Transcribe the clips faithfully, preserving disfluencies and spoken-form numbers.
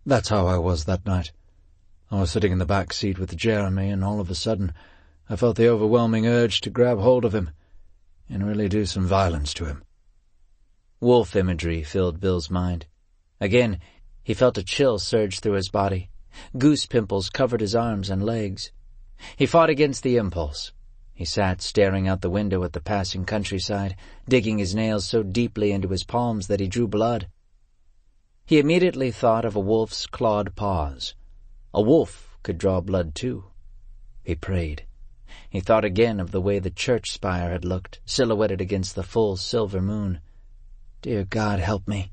That's how I was that night. I was sitting in the back seat with Jeremy, and all of a sudden I felt the overwhelming urge to grab hold of him and really do some violence to him. Wolf imagery filled Bill's mind. Again, he felt a chill surge through his body. Goose pimples covered his arms and legs. He fought against the impulse. He sat staring out the window at the passing countryside, digging his nails so deeply into his palms that he drew blood. He immediately thought of a wolf's clawed paws. A wolf could draw blood too. He prayed. He thought again of the way the church spire had looked, silhouetted against the full silver moon. Dear God, help me.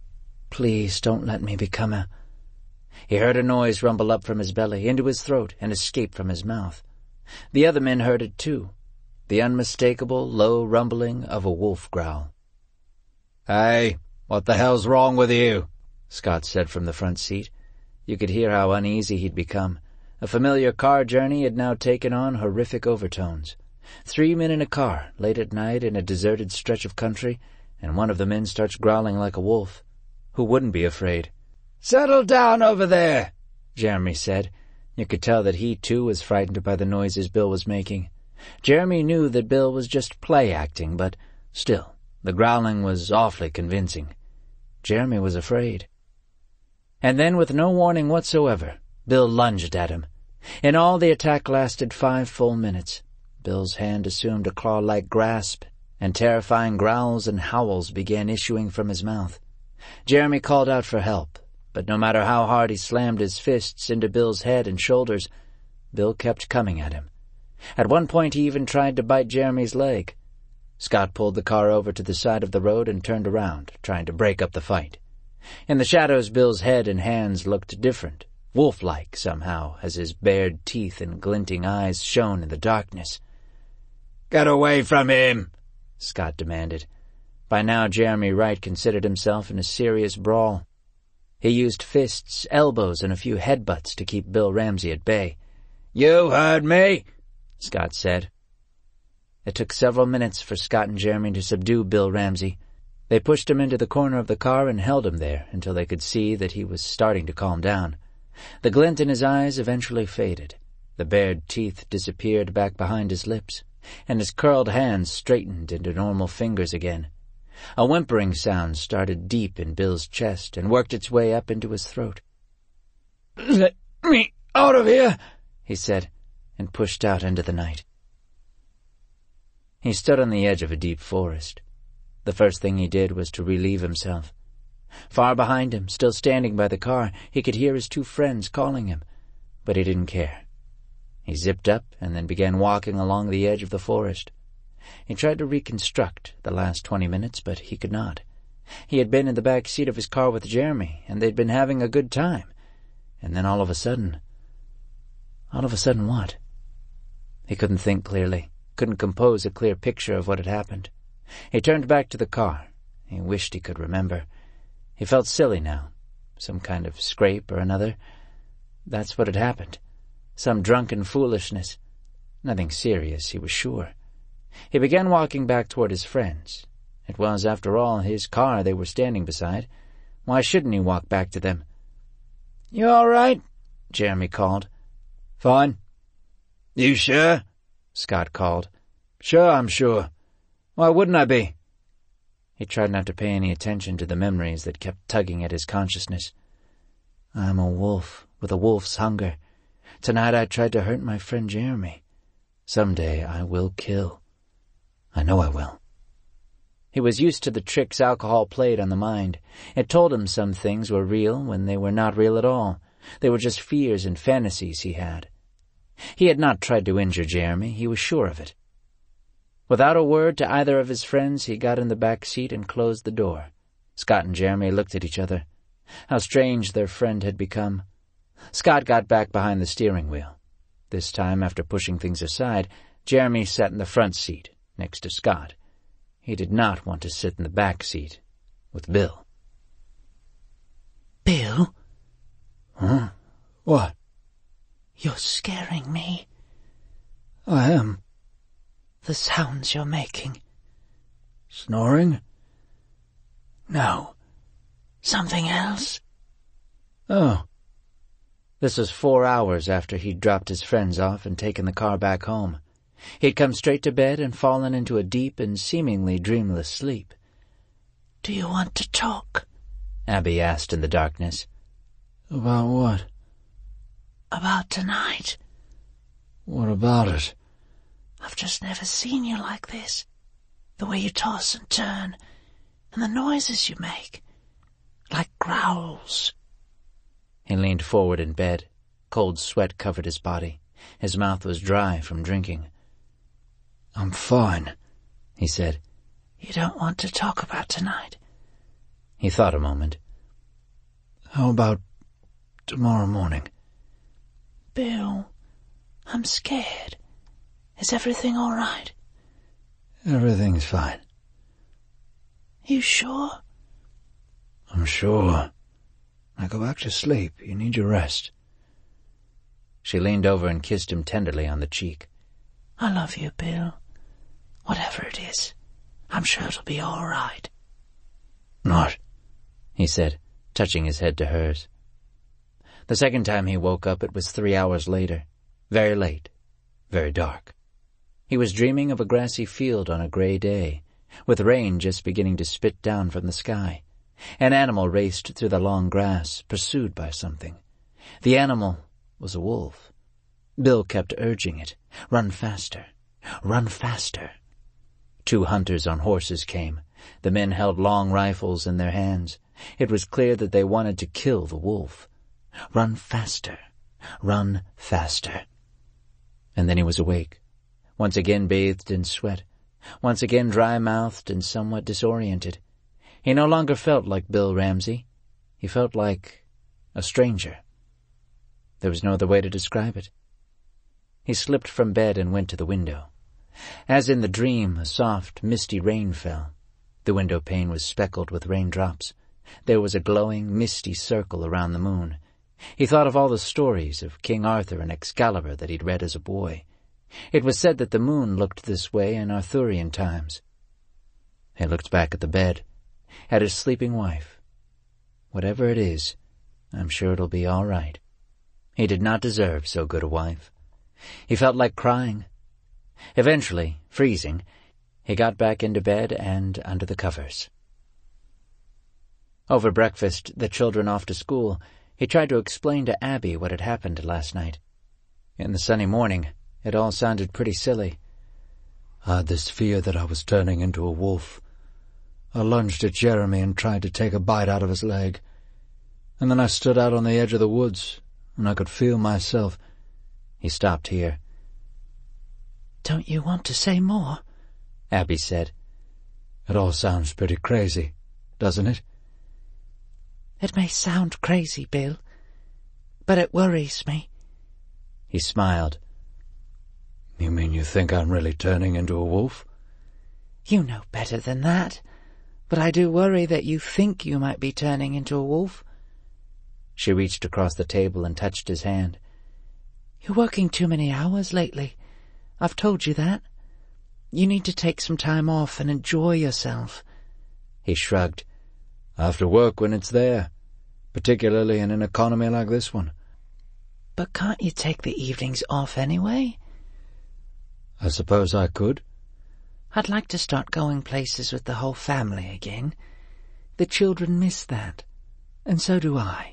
Please don't let me become a... He heard a noise rumble up from his belly, into his throat, and escape from his mouth. The other men heard it too, the unmistakable, low rumbling of a wolf growl. "Hey, what the hell's wrong with you?" Scott said from the front seat. You could hear how uneasy he'd become. A familiar car journey had now taken on horrific overtones. Three men in a car, late at night in a deserted stretch of country, and one of the men starts growling like a wolf. Who wouldn't be afraid? "Settle down over there," Jeremy said. You could tell that he, too, was frightened by the noises Bill was making. Jeremy knew that Bill was just play-acting, but still, the growling was awfully convincing. Jeremy was afraid. And then, with no warning whatsoever, Bill lunged at him. In all, the attack lasted five full minutes. Bill's hand assumed a claw-like grasp, and terrifying growls and howls began issuing from his mouth. Jeremy called out for help, but no matter how hard he slammed his fists into Bill's head and shoulders, Bill kept coming at him. At one point he even tried to bite Jeremy's leg. Scott pulled the car over to the side of the road and turned around, trying to break up the fight. In the shadows, Bill's head and hands looked different, wolf-like somehow, as his bared teeth and glinting eyes shone in the darkness. "Get away from him," Scott demanded. By now Jeremy Wright considered himself in a serious brawl. He used fists, elbows, and a few headbutts to keep Bill Ramsey at bay. "You heard me," Scott said. It took several minutes for Scott and Jeremy to subdue Bill Ramsey. They pushed him into the corner of the car and held him there until they could see that he was starting to calm down. The glint in his eyes eventually faded. The bared teeth disappeared back behind his lips, and his curled hands straightened into normal fingers again. A whimpering sound started deep in Bill's chest and worked its way up into his throat. "Let me out of here," he said, and pushed out into the night. He stood on the edge of a deep forest. The first thing he did was to relieve himself. Far behind him, still standing by the car, he could hear his two friends calling him, but he didn't care. He zipped up and then began walking along the edge of the forest. He tried to reconstruct the last twenty minutes, but he could not. He had been in the back seat of his car with Jeremy, and they'd been having a good time. And then all of a sudden... All of a sudden what? He couldn't think clearly, couldn't compose a clear picture of what had happened. He turned back to the car. He wished he could remember. He felt silly now. Some kind of scrape or another. That's what had happened. Some drunken foolishness. Nothing serious, he was sure. He began walking back toward his friends. It was, after all, his car they were standing beside. Why shouldn't he walk back to them? "You all right?" Jeremy called. "Fine." "You sure?" Scott called. "Sure, I'm sure. Why wouldn't I be?" He tried not to pay any attention to the memories that kept tugging at his consciousness. I'm a wolf with a wolf's hunger. Tonight I tried to hurt my friend Jeremy. Someday I will kill. I know I will. He was used to the tricks alcohol played on the mind. It told him some things were real when they were not real at all. They were just fears and fantasies he had. He had not tried to injure Jeremy, he was sure of it. Without a word to either of his friends, he got in the back seat and closed the door. Scott and Jeremy looked at each other. How strange their friend had become. Scott got back behind the steering wheel. This time, after pushing things aside, Jeremy sat in the front seat, next to Scott. He did not want to sit in the back seat with Bill. Bill? Huh? What? You're scaring me. I am. The sounds you're making. Snoring? No. Something else? Oh. This was four hours after he'd dropped his friends off and taken the car back home. He'd come straight to bed and fallen into a deep and seemingly dreamless sleep. "Do you want to talk?" Abby asked in the darkness. About what? "About tonight. What about it?" I've just never seen you like this. The way you toss and turn, and the noises you make. Like growls." He leaned forward in bed. Cold sweat covered his body. His mouth was dry from drinking. "I'm fine," he said. "You don't want to talk about tonight?" He thought a moment. "How about tomorrow morning?" "Bill, I'm scared. Is everything all right?" "Everything's fine." "You sure?" "I'm sure. Now go back to sleep. You need your rest." She leaned over and kissed him tenderly on the cheek. "I love you, Bill. Whatever it is, I'm sure it'll be all right." "Not," he said, touching his head to hers. The second time he woke up, it was three hours later. Very late. Very dark. He was dreaming of a grassy field on a gray day, with rain just beginning to spit down from the sky. An animal raced through the long grass, pursued by something. The animal was a wolf. Bill kept urging it. Run faster. Run faster. Two hunters on horses came. The men held long rifles in their hands. It was clear that they wanted to kill the wolf. Run faster. Run faster. And then he was awake, once again bathed in sweat, once again dry-mouthed and somewhat disoriented. He no longer felt like Bill Ramsey. He felt like a stranger. There was no other way to describe it. He slipped from bed and went to the window. As in the dream, a soft, misty rain fell. The window pane was speckled with raindrops. There was a glowing, misty circle around the moon. He thought of all the stories of King Arthur and Excalibur that he'd read as a boy. It was said that the moon looked this way in Arthurian times. He looked back at the bed, at his sleeping wife. Whatever it is, I'm sure it'll be all right. He did not deserve so good a wife. He felt like crying. Eventually, freezing, he got back into bed and under the covers. Over breakfast, the children off to school, he tried to explain to Abby what had happened last night. In the sunny morning, it all sounded pretty silly. "I had this fear that I was turning into a wolf. I lunged at Jeremy and tried to take a bite out of his leg. And then I stood out on the edge of the woods, and I could feel myself." He stopped here. "Don't you want to say more?" Abby said. "It all sounds pretty crazy, doesn't it?" "It may sound crazy, Bill, but it worries me." He smiled. "You mean you think I'm really turning into a wolf?" "You know better than that, but I do worry that you think you might be turning into a wolf." She reached across the table and touched his hand. "You're working too many hours lately. I've told you that. You need to take some time off and enjoy yourself." He shrugged. "I have to work when it's there, particularly in an economy like this one." "But can't you take the evenings off anyway?" "I suppose I could." "I'd like to start going places with the whole family again. The children miss that, and so do I."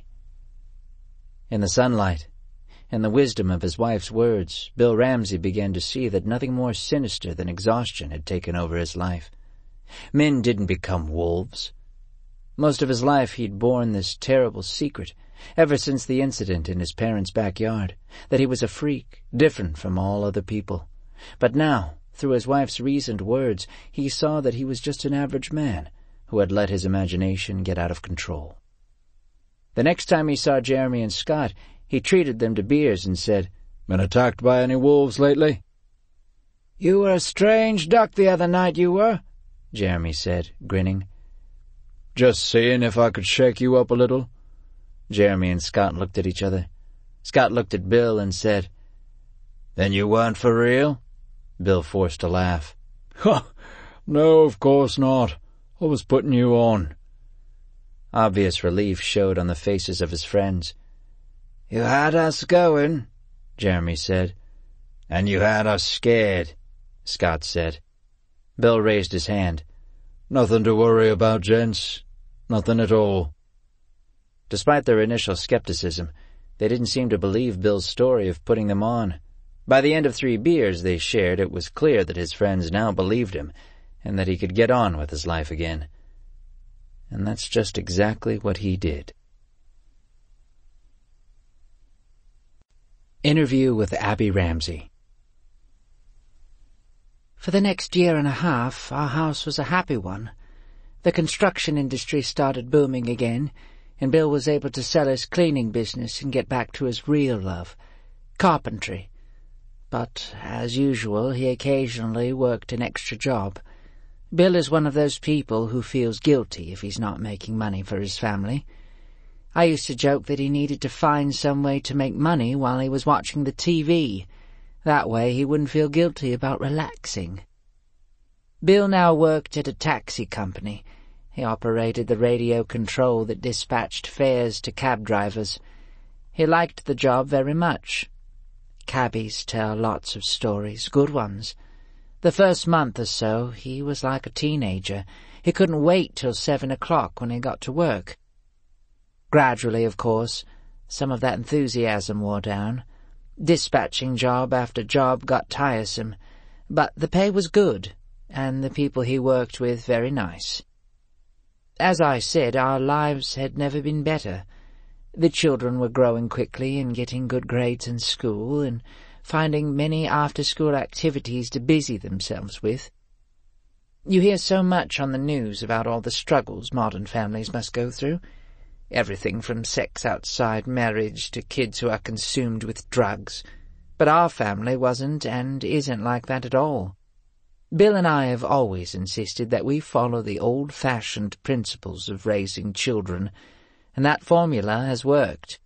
In the sunlight, in the wisdom of his wife's words, Bill Ramsey began to see that nothing more sinister than exhaustion had taken over his life. Men didn't become wolves. Most of his life he'd borne this terrible secret, ever since the incident in his parents' backyard, that he was a freak, different from all other people. But now, through his wife's reasoned words, he saw that he was just an average man who had let his imagination get out of control. The next time he saw Jeremy and Scott, he treated them to beers and said, "Been attacked by any wolves lately?" "You were a strange duck the other night, you were," Jeremy said, grinning. "Just seeing if I could shake you up a little." Jeremy and Scott looked at each other. Scott looked at Bill and said, "Then you weren't for real?" Bill forced a laugh. "Ha! No, of course not. I was putting you on." Obvious relief showed on the faces of his friends. "You had us going," Jeremy said. "And you had us scared," Scott said. Bill raised his hand. "Nothing to worry about, gents. Nothing at all." Despite their initial skepticism, they didn't seem to believe Bill's story of putting them on. By the end of three beers they shared, it was clear that his friends now believed him, and that he could get on with his life again. And that's just exactly what he did. Interview with Abby Ramsey. For the next year and a half, our house was a happy one. The construction industry started booming again, and Bill was able to sell his cleaning business and get back to his real love, carpentry. But, as usual, he occasionally worked an extra job. Bill is one of those people who feels guilty if he's not making money for his family. I used to joke that he needed to find some way to make money while he was watching the T V. That way he wouldn't feel guilty about relaxing. Bill now worked at a taxi company. He operated the radio control that dispatched fares to cab drivers. He liked the job very much. Cabbies tell lots of stories, good ones. The first month or so, he was like a teenager. He couldn't wait till seven o'clock when he got to work. Gradually, of course, some of that enthusiasm wore down. Dispatching job after job got tiresome, but the pay was good, and the people he worked with very nice. As I said, our lives had never been better. The children were growing quickly and getting good grades in school and finding many after-school activities to busy themselves with. You hear so much on the news about all the struggles modern families must go through. Everything from sex outside marriage to kids who are consumed with drugs. But our family wasn't and isn't like that at all. Bill and I have always insisted that we follow the old-fashioned principles of raising children, and that formula has worked.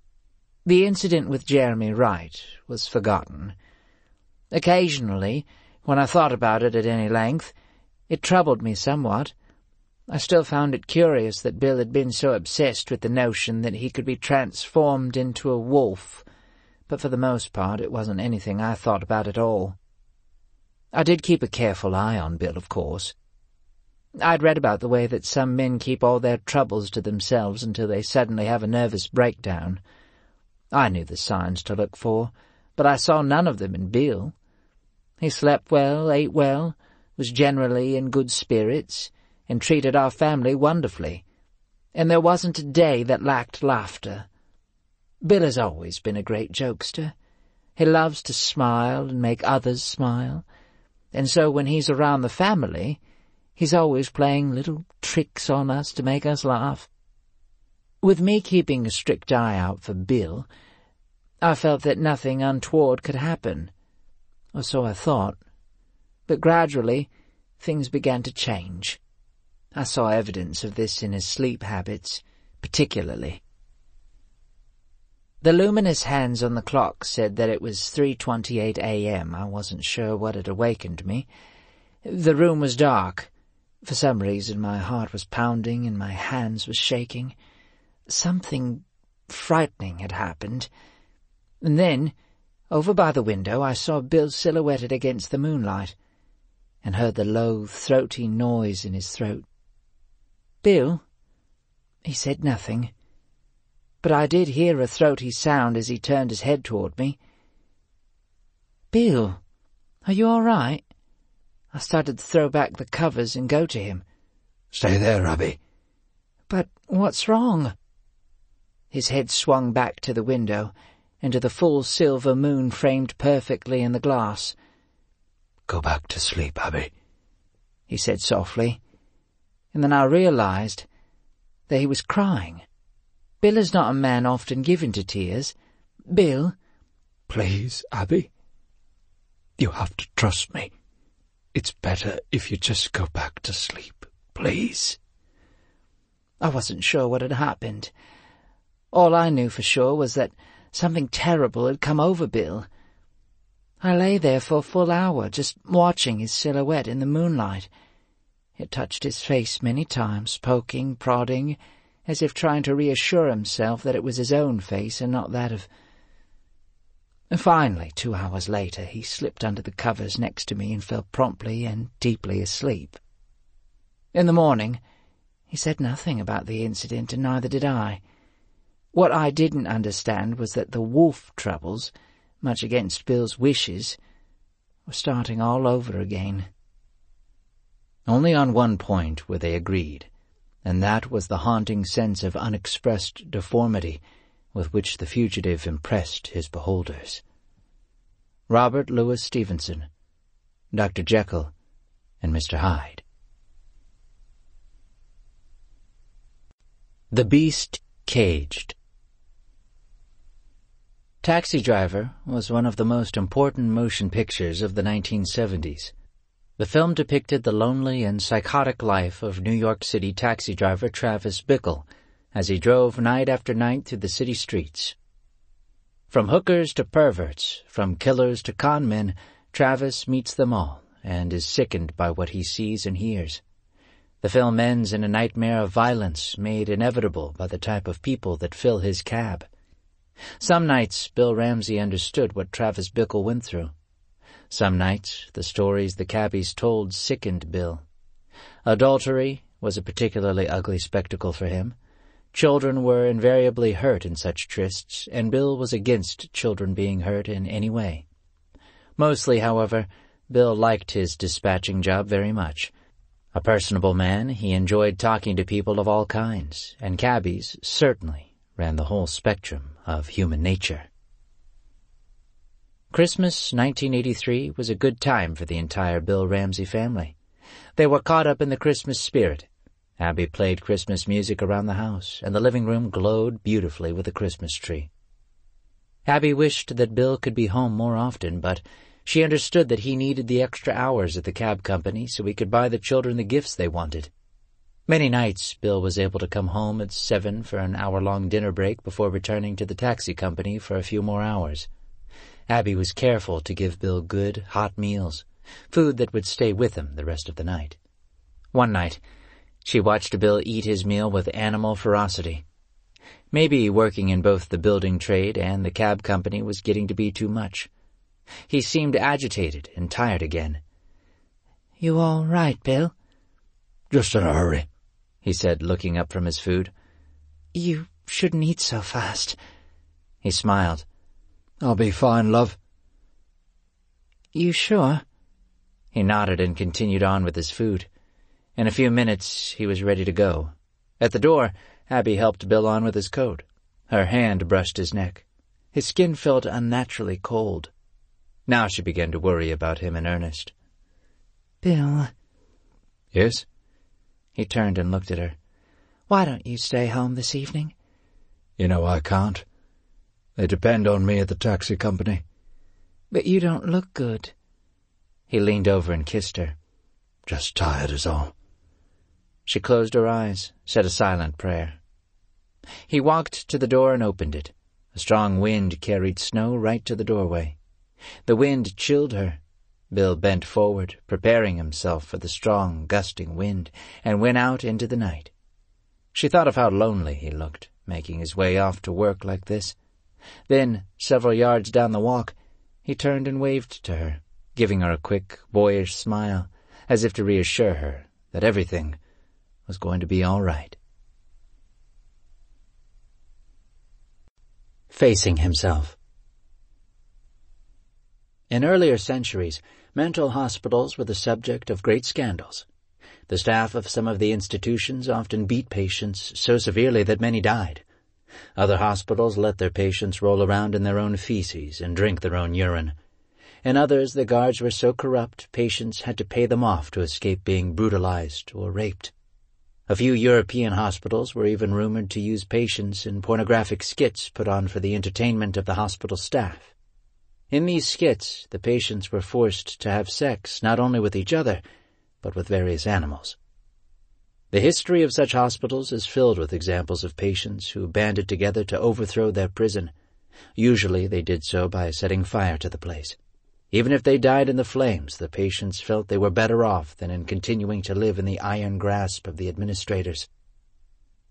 The incident with Jeremy Wright was forgotten. Occasionally, when I thought about it at any length, it troubled me somewhat. I still found it curious that Bill had been so obsessed with the notion that he could be transformed into a wolf, but for the most part it wasn't anything I thought about at all. I did keep a careful eye on Bill, of course. I'd read about the way that some men keep all their troubles to themselves until they suddenly have a nervous breakdown. I knew the signs to look for, but I saw none of them in Bill. He slept well, ate well, was generally in good spirits, and treated our family wonderfully, and there wasn't a day that lacked laughter. Bill has always been a great jokester. He loves to smile and make others smile, and so when he's around the family, he's always playing little tricks on us to make us laugh. With me keeping a strict eye out for Bill, I felt that nothing untoward could happen, or so I thought. But gradually, things began to change. I saw evidence of this in his sleep habits, particularly. The luminous hands on the clock said that it was three twenty-eight a m I wasn't sure what had awakened me. The room was dark. For some reason my heart was pounding and my hands were shaking. Something frightening had happened. And then, over by the window, I saw Bill silhouetted against the moonlight, and heard the low, throaty noise in his throat. "Bill?" He said nothing, but I did hear a throaty sound as he turned his head toward me. "Bill, are you all right?" I started to throw back the covers and go to him. "Stay there, Abby." "But what's wrong?" His head swung back to the window, and to the full silver moon framed perfectly in the glass. "Go back to sleep, Abby," he said softly, and then I realized that he was crying. Bill is not a man often given to tears. "Bill." "Please, Abby. You have to trust me. It's better if you just go back to sleep, please." I wasn't sure what had happened. All I knew for sure was that something terrible had come over Bill. I lay there for a full hour, just watching his silhouette in the moonlight. It touched his face many times, poking, prodding, as if trying to reassure himself that it was his own face and not that of... Finally, two hours later, he slipped under the covers next to me and fell promptly and deeply asleep. In the morning, he said nothing about the incident, and neither did I. What I didn't understand was that the wolf troubles, much against Bill's wishes, were starting all over again. Only on one point were they agreed, and that was the haunting sense of unexpressed deformity with which the fugitive impressed his beholders. Robert Louis Stevenson, Doctor Jekyll, and Mister Hyde. The Beast Caged. Taxi Driver was one of the most important motion pictures of the nineteen seventies. The film depicted the lonely and psychotic life of New York City taxi driver Travis Bickle as he drove night after night through the city streets. From hookers to perverts, from killers to con men, Travis meets them all and is sickened by what he sees and hears. The film ends in a nightmare of violence made inevitable by the type of people that fill his cab. Some nights Bill Ramsey understood what Travis Bickle went through. Some nights the stories the cabbies told sickened Bill. Adultery was a particularly ugly spectacle for him. Children were invariably hurt in such trysts, and Bill was against children being hurt in any way. Mostly, however, Bill liked his dispatching job very much. A personable man, he enjoyed talking to people of all kinds, and cabbies certainly ran the whole spectrum of human nature. Christmas nineteen eighty-three was a good time for the entire Bill Ramsey family. They were caught up in the Christmas spirit. Abby played Christmas music around the house, and the living room glowed beautifully with a Christmas tree. Abby wished that Bill could be home more often, but she understood that he needed the extra hours at the cab company so he could buy the children the gifts they wanted. Many nights Bill was able to come home at seven for an hour-long dinner break before returning to the taxi company for a few more hours. Abby was careful to give Bill good, hot meals, food that would stay with him the rest of the night. One night, she watched Bill eat his meal with animal ferocity. Maybe working in both the building trade and the cab company was getting to be too much. He seemed agitated and tired again. "You all right, Bill?" "Just in a hurry," he said, looking up from his food. "You shouldn't eat so fast." He smiled. "I'll be fine, love." "You sure?" He nodded and continued on with his food. In a few minutes he was ready to go. At the door, Abby helped Bill on with his coat. Her hand brushed his neck. His skin felt unnaturally cold. Now she began to worry about him in earnest. "Bill." "Yes?" He turned and looked at her. "Why don't you stay home this evening?" "You know I can't. They depend on me at the taxi company." "But you don't look good." He leaned over and kissed her. "Just tired is all." She closed her eyes, said a silent prayer. He walked to the door and opened it. A strong wind carried snow right to the doorway. The wind chilled her. Bill bent forward, preparing himself for the strong, gusting wind, and went out into the night. She thought of how lonely he looked, making his way off to work like this. Then, several yards down the walk, he turned and waved to her, giving her a quick, boyish smile, as if to reassure her that everything was going to be all right. Facing himself. In earlier centuries, mental hospitals were the subject of great scandals. The staff of some of the institutions often beat patients so severely that many died. Other hospitals let their patients roll around in their own feces and drink their own urine. In others, the guards were so corrupt patients had to pay them off to escape being brutalized or raped. A few European hospitals were even rumored to use patients in pornographic skits put on for the entertainment of the hospital staff. In these skits, the patients were forced to have sex not only with each other, but with various animals. The history of such hospitals is filled with examples of patients who banded together to overthrow their prison. Usually they did so by setting fire to the place. Even if they died in the flames, the patients felt they were better off than in continuing to live in the iron grasp of the administrators.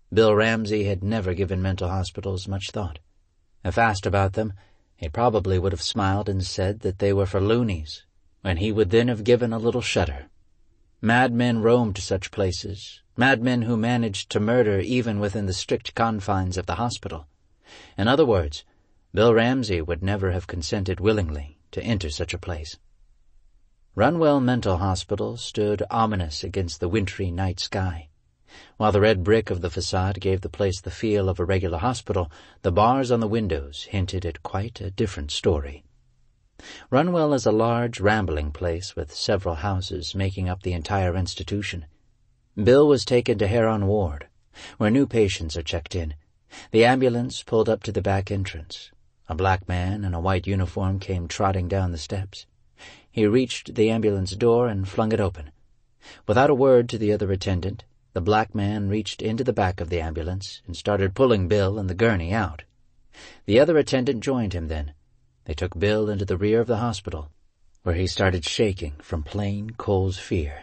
Bill Ramsey had never given mental hospitals much thought. If asked about them, he probably would have smiled and said that they were for loonies, and he would then have given a little shudder. Madmen roamed such places, madmen who managed to murder even within the strict confines of the hospital. In other words, Bill Ramsey would never have consented willingly to enter such a place. Runwell Mental Hospital stood ominous against the wintry night sky. While the red brick of the facade gave the place the feel of a regular hospital, the bars on the windows hinted at quite a different story. Runwell is a large, rambling place with several houses making up the entire institution. Bill was taken to Heron Ward, where new patients are checked in. The ambulance pulled up to the back entrance. A black man in a white uniform came trotting down the steps. He reached the ambulance door and flung it open. Without a word to the other attendant, the black man reached into the back of the ambulance and started pulling Bill and the gurney out. The other attendant joined him then. They took Bill into the rear of the hospital, where he started shaking from plain cold fear.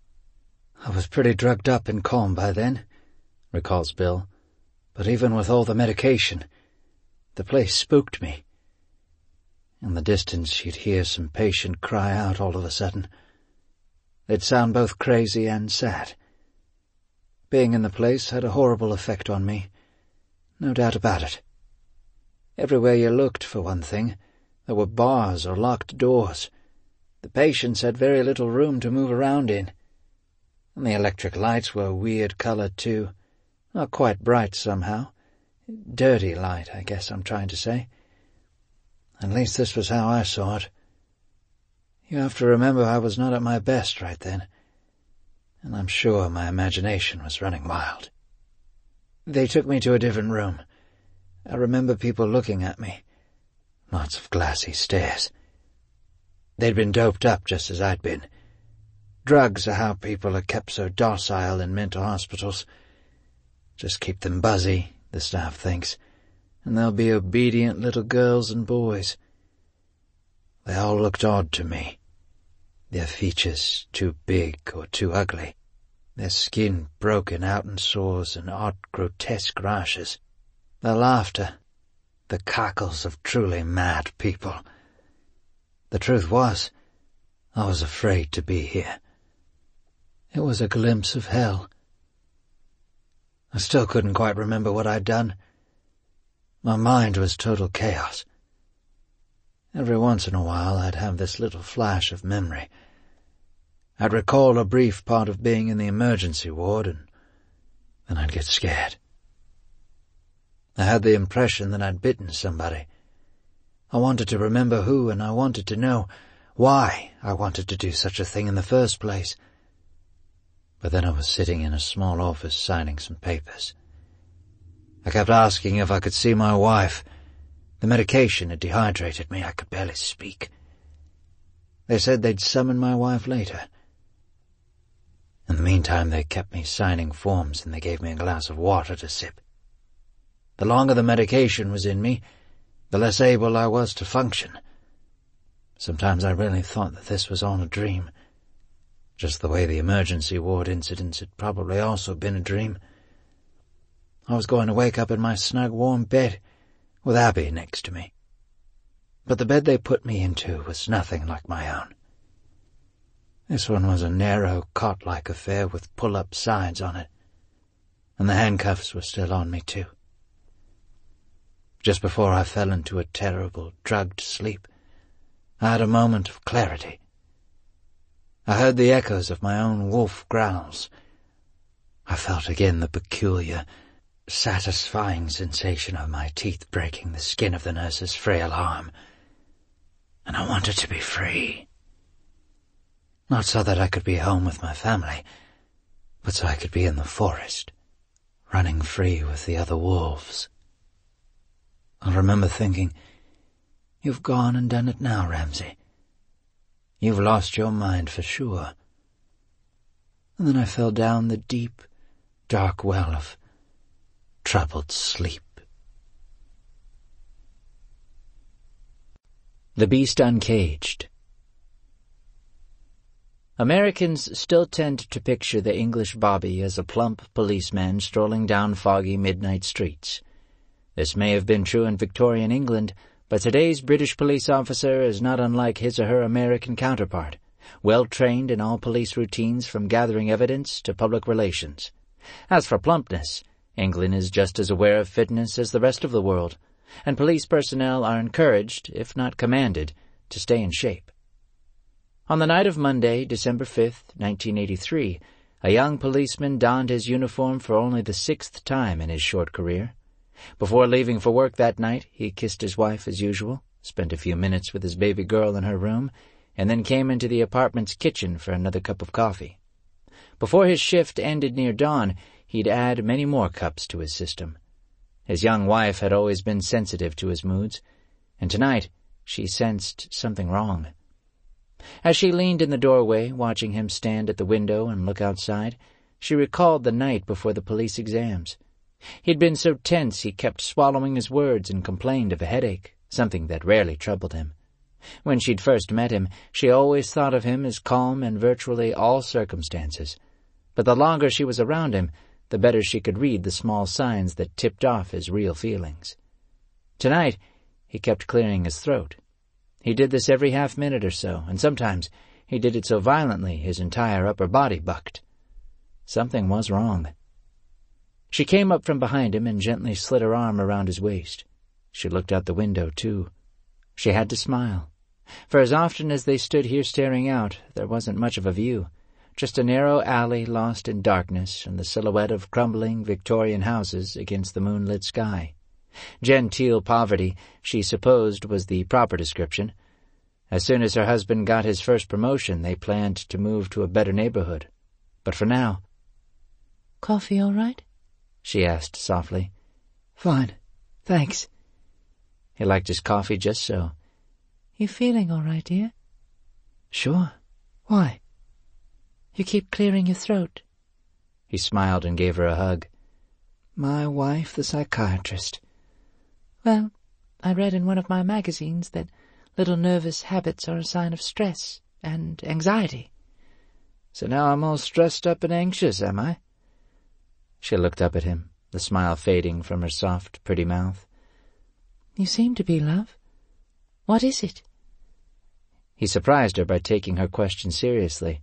I was pretty drugged up and calm by then, recalls Bill, but even with all the medication, the place spooked me. In the distance you'd hear some patient cry out all of a sudden. They'd sound both crazy and sad. Being in the place had a horrible effect on me, no doubt about it. Everywhere you looked, for one thing, there were bars or locked doors. The patients had very little room to move around in. And the electric lights were weird colored, too. Not quite bright, somehow. Dirty light, I guess I'm trying to say. At least this was how I saw it. You have to remember I was not at my best right then, and I'm sure my imagination was running wild. They took me to a different room. I remember people looking at me. Lots of glassy stares. They'd been doped up just as I'd been. Drugs are how people are kept so docile in mental hospitals. Just keep them buzzy, the staff thinks, and they'll be obedient little girls and boys. They all looked odd to me. Their features too big or too ugly. Their skin broken out in sores and odd grotesque rashes. Their laughter, the cackles of truly mad people. The truth was, I was afraid to be here. It was a glimpse of hell. I still couldn't quite remember what I'd done. My mind was total chaos. Every once in a while I'd have this little flash of memory. I'd recall a brief part of being in the emergency ward, and then I'd get scared. I had the impression that I'd bitten somebody. I wanted to remember who, and I wanted to know why I wanted to do such a thing in the first place. But then I was sitting in a small office signing some papers. I kept asking if I could see my wife. The medication had dehydrated me. I could barely speak. They said they'd summon my wife later. In the meantime, they kept me signing forms, and they gave me a glass of water to sip. The longer the medication was in me, the less able I was to function. Sometimes I really thought that this was all a dream, just the way the emergency ward incidents had probably also been a dream. I was going to wake up in my snug, warm bed, with Abby next to me. But the bed they put me into was nothing like my own. This one was a narrow, cot-like affair with pull-up sides on it, and the handcuffs were still on me, too. Just before I fell into a terrible, drugged sleep, I had a moment of clarity. I heard the echoes of my own wolf growls. I felt again the peculiar, satisfying sensation of my teeth breaking the skin of the nurse's frail arm, and I wanted to be free. Not so that I could be home with my family, but so I could be in the forest, running free with the other wolves. I remember thinking, "You've gone and done it now, Ramsey. You've lost your mind for sure." And then I fell down the deep, dark well of troubled sleep. The Beast Uncaged. Americans still tend to picture the English Bobby as a plump policeman strolling down foggy midnight streets. This may have been true in Victorian England, but today's British police officer is not unlike his or her American counterpart, well-trained in all police routines from gathering evidence to public relations. As for plumpness, England is just as aware of fitness as the rest of the world, and police personnel are encouraged, if not commanded, to stay in shape. On the night of Monday, December fifth, nineteen eighty-three, a young policeman donned his uniform for only the sixth time in his short career. Before leaving for work that night, he kissed his wife as usual, spent a few minutes with his baby girl in her room, and then came into the apartment's kitchen for another cup of coffee. Before his shift ended near dawn, he'd add many more cups to his system. His young wife had always been sensitive to his moods, and tonight she sensed something wrong. As she leaned in the doorway, watching him stand at the window and look outside, she recalled the night before the police exams. He'd been so tense he kept swallowing his words and complained of a headache, something that rarely troubled him. When she'd first met him, she always thought of him as calm in virtually all circumstances. But the longer she was around him, the better she could read the small signs that tipped off his real feelings. Tonight, he kept clearing his throat. He did this every half minute or so, and sometimes he did it so violently his entire upper body bucked. Something was wrong. She came up from behind him and gently slid her arm around his waist. She looked out the window, too. She had to smile, for as often as they stood here staring out, there wasn't much of a view, just a narrow alley lost in darkness and the silhouette of crumbling Victorian houses against the moonlit sky. Genteel poverty, she supposed, was the proper description. As soon as her husband got his first promotion, they planned to move to a better neighborhood. But for now— "Coffee all right?" she asked softly. "Fine, thanks." He liked his coffee just so. "You feeling all right, dear?" "Sure. Why?" "You keep clearing your throat." He smiled and gave her a hug. "My wife, the psychiatrist." "Well, I read in one of my magazines that little nervous habits are a sign of stress and anxiety." "So now I'm all stressed up and anxious, am I?" She looked up at him, the smile fading from her soft, pretty mouth. "You seem to be, love. What is it?" He surprised her by taking her question seriously.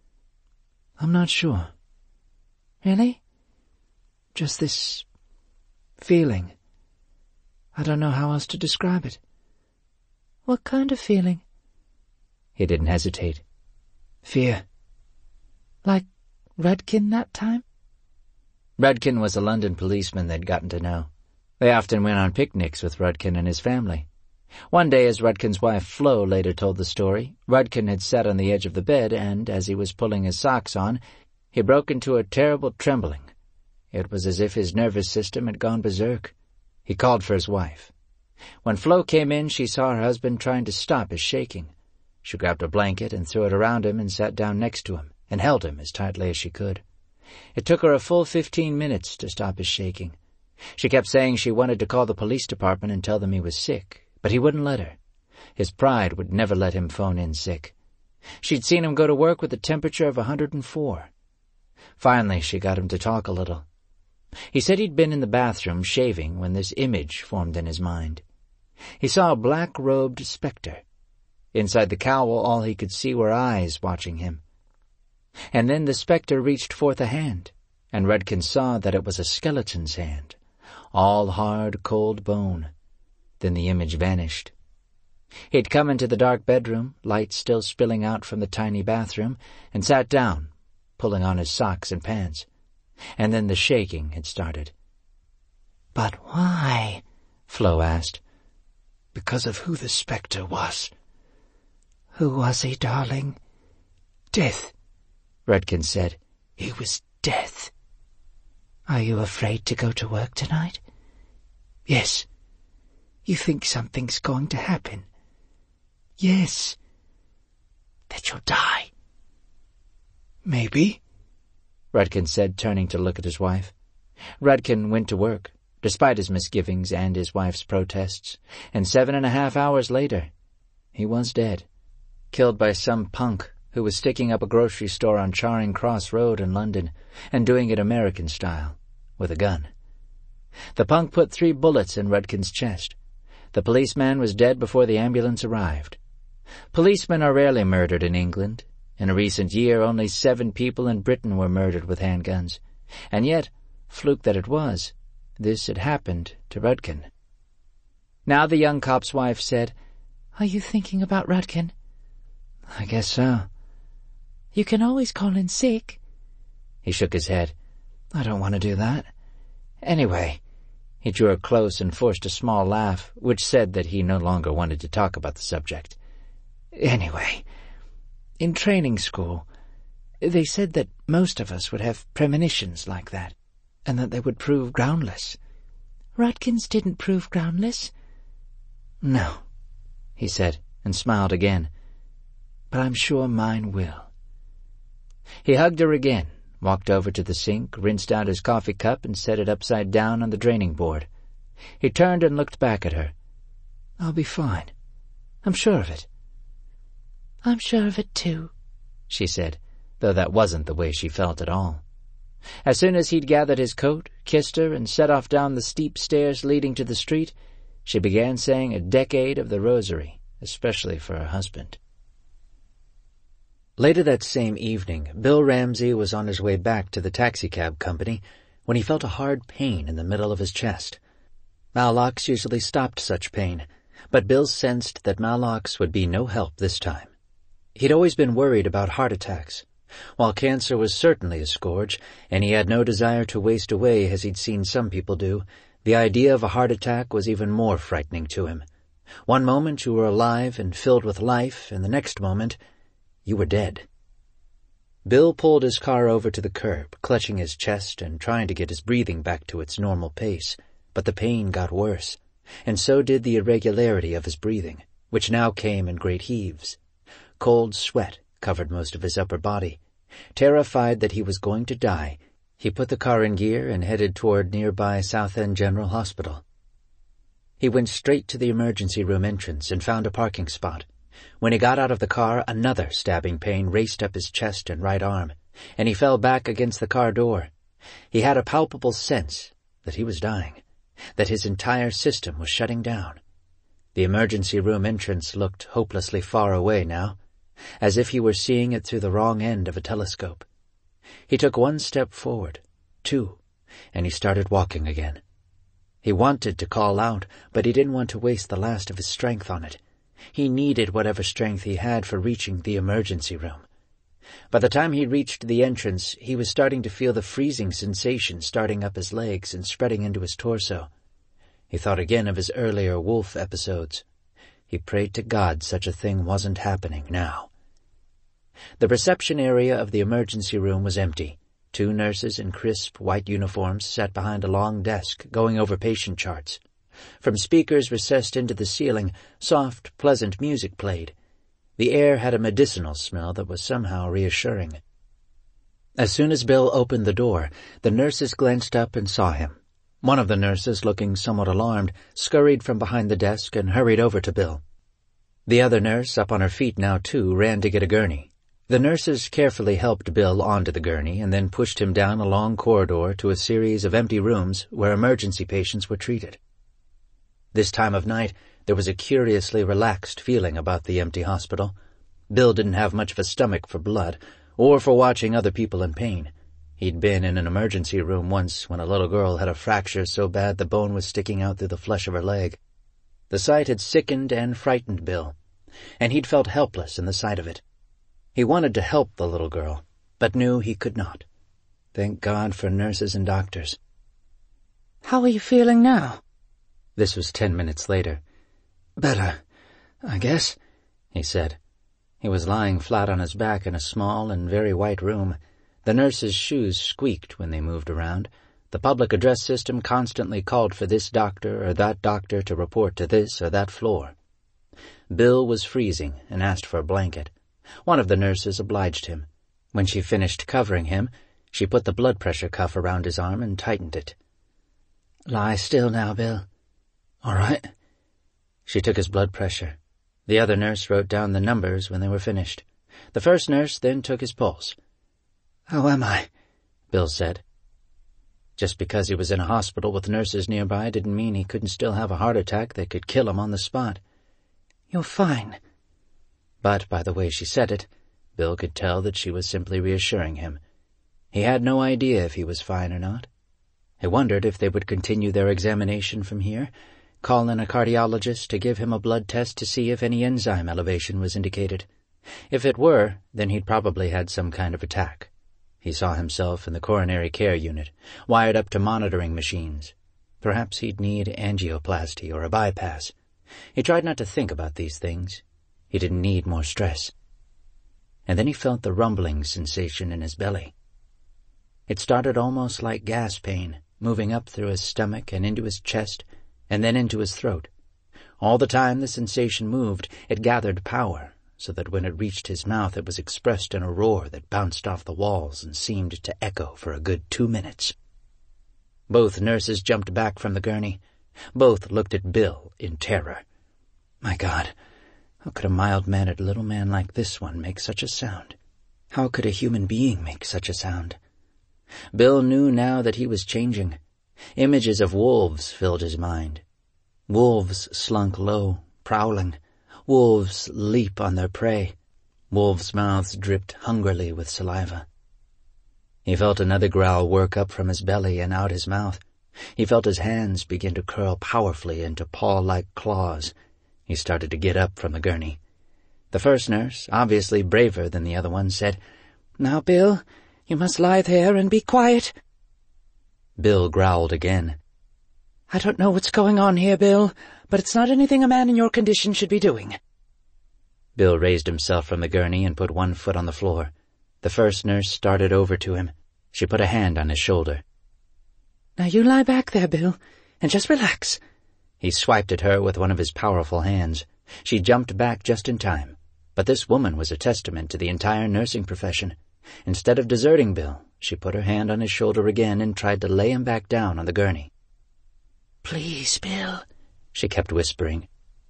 "I'm not sure." "Really?" "Just this feeling. I don't know how else to describe it." "What kind of feeling?" He didn't hesitate. "Fear." "Like Rudkin that time?" Rudkin was a London policeman they'd gotten to know. They often went on picnics with Rudkin and his family. One day, as Rudkin's wife Flo later told the story, Rudkin had sat on the edge of the bed and, as he was pulling his socks on, he broke into a terrible trembling. It was as if his nervous system had gone berserk. He called for his wife. When Flo came in, she saw her husband trying to stop his shaking. She grabbed a blanket and threw it around him and sat down next to him and held him as tightly as she could. It took her a full fifteen minutes to stop his shaking. She kept saying she wanted to call the police department and tell them he was sick, but he wouldn't let her. His pride would never let him phone in sick. She'd seen him go to work with a temperature of a hundred and four. Finally, she got him to talk a little. He said he'd been in the bathroom shaving when this image formed in his mind. He saw a black-robed spectre. Inside the cowl, all he could see were eyes watching him. And then the spectre reached forth a hand, and Rudkin saw that it was a skeleton's hand, all hard, cold bone. Then the image vanished. He'd come into the dark bedroom, light still spilling out from the tiny bathroom, and sat down, pulling on his socks and pants. And then the shaking had started. "But why?" Flo asked. "Because of who the spectre was." "Who was he, darling?" "Death," Rudkin said. "He was death." "Are you afraid to go to work tonight?" "Yes." "You think something's going to happen?" "Yes." "That you'll die?" "Maybe," Rudkin said, turning to look at his wife. Rudkin went to work, despite his misgivings and his wife's protests, and seven and a half hours later, he was dead, killed by some punk who was sticking up a grocery store on Charing Cross Road in London, and doing it American style, with a gun. The punk put three bullets in Rudkin's chest. The policeman was dead before the ambulance arrived. Policemen are rarely murdered in England. In a recent year, only seven people in Britain were murdered with handguns. And yet, fluke that it was, this had happened to Rudkin. Now the young cop's wife said, "Are you thinking about Rudkin?" "I guess so." "You can always call in sick." He shook his head. "I don't want to do that. Anyway," he drew her close and forced a small laugh, which said that he no longer wanted to talk about the subject. "Anyway, in training school, they said that most of us would have premonitions like that, and that they would prove groundless." "Rudkin's didn't prove groundless." "No," he said, and smiled again. "But I'm sure mine will." He hugged her again, walked over to the sink, rinsed out his coffee cup, and set it upside down on the draining board. He turned and looked back at her. "I'll be fine. I'm sure of it." "I'm sure of it, too," she said, though that wasn't the way she felt at all. As soon as he'd gathered his coat, kissed her, and set off down the steep stairs leading to the street, she began saying a decade of the rosary, especially for her husband. Later that same evening, Bill Ramsey was on his way back to the taxicab company when he felt a hard pain in the middle of his chest. Maalox usually stopped such pain, but Bill sensed that Maalox would be no help this time. He'd always been worried about heart attacks. While cancer was certainly a scourge, and he had no desire to waste away as he'd seen some people do, the idea of a heart attack was even more frightening to him. One moment you were alive and filled with life, and the next moment you were dead. Bill pulled his car over to the curb, clutching his chest and trying to get his breathing back to its normal pace, but the pain got worse, and so did the irregularity of his breathing, which now came in great heaves. Cold sweat covered most of his upper body. Terrified that he was going to die, he put the car in gear and headed toward nearby Southend General Hospital. He went straight to the emergency room entrance and found a parking spot. When he got out of the car, another stabbing pain raced up his chest and right arm, and he fell back against the car door. He had a palpable sense that he was dying, that his entire system was shutting down. The emergency room entrance looked hopelessly far away now, as if he were seeing it through the wrong end of a telescope. He took one step forward, two, and he started walking again. He wanted to call out, but he didn't want to waste the last of his strength on it. He needed whatever strength he had for reaching the emergency room. By the time he reached the entrance, he was starting to feel the freezing sensation starting up his legs and spreading into his torso. He thought again of his earlier wolf episodes. He prayed to God such a thing wasn't happening now. The reception area of the emergency room was empty. Two nurses in crisp white uniforms sat behind a long desk going over patient charts. From speakers recessed into the ceiling, soft, pleasant music played. The air had a medicinal smell that was somehow reassuring. As soon as Bill opened the door, the nurses glanced up and saw him. One of the nurses, looking somewhat alarmed, scurried from behind the desk and hurried over to Bill. The other nurse, up on her feet now too, ran to get a gurney. The nurses carefully helped Bill onto the gurney and then pushed him down a long corridor to a series of empty rooms where emergency patients were treated. This time of night, there was a curiously relaxed feeling about the empty hospital. Bill didn't have much of a stomach for blood, or for watching other people in pain. He'd been in an emergency room once when a little girl had a fracture so bad the bone was sticking out through the flesh of her leg. The sight had sickened and frightened Bill, and he'd felt helpless in the sight of it. He wanted to help the little girl, but knew he could not. Thank God for nurses and doctors. "How are you feeling now?" This was ten minutes later. "Better, I guess," he said. He was lying flat on his back in a small and very white room. The nurses' shoes squeaked when they moved around. The public address system constantly called for this doctor or that doctor to report to this or that floor. Bill was freezing and asked for a blanket. One of the nurses obliged him. When she finished covering him, she put the blood pressure cuff around his arm and tightened it. "Lie still now, Bill. All right?" She took his blood pressure. The other nurse wrote down the numbers when they were finished. The first nurse then took his pulse. "How am I?" Bill said. Just because he was in a hospital with nurses nearby didn't mean he couldn't still have a heart attack that could kill him on the spot. "You're fine." But by the way she said it, Bill could tell that she was simply reassuring him. He had no idea if he was fine or not. He wondered if they would continue their examination from here, call in a cardiologist to give him a blood test to see if any enzyme elevation was indicated. If it were, then he'd probably had some kind of attack. He saw himself in the coronary care unit, wired up to monitoring machines. Perhaps he'd need angioplasty or a bypass. He tried not to think about these things. He didn't need more stress. And then he felt the rumbling sensation in his belly. It started almost like gas pain, moving up through his stomach and into his chest, and then into his throat. All the time the sensation moved, it gathered power, so that when it reached his mouth it was expressed in a roar that bounced off the walls and seemed to echo for a good two minutes. Both nurses jumped back from the gurney. Both looked at Bill in terror. My God, how could a mild-mannered little man like this one make such a sound? How could a human being make such a sound? Bill knew now that he was changing. Images of wolves filled his mind. Wolves slunk low, prowling. Wolves leap on their prey. Wolves' mouths dripped hungrily with saliva. He felt another growl work up from his belly and out his mouth. He felt his hands begin to curl powerfully into paw-like claws. He started to get up from the gurney. The first nurse, obviously braver than the other one, said, "Now, Bill, you must lie there and be quiet." Bill growled again. "I don't know what's going on here, Bill, but it's not anything a man in your condition should be doing." Bill raised himself from the gurney and put one foot on the floor. The first nurse started over to him. She put a hand on his shoulder. "Now you lie back there, Bill, and just relax." He swiped at her with one of his powerful hands. She jumped back just in time. But this woman was a testament to the entire nursing profession. Instead of deserting Bill, she put her hand on his shoulder again and tried to lay him back down on the gurney. "Please, Bill," she kept whispering.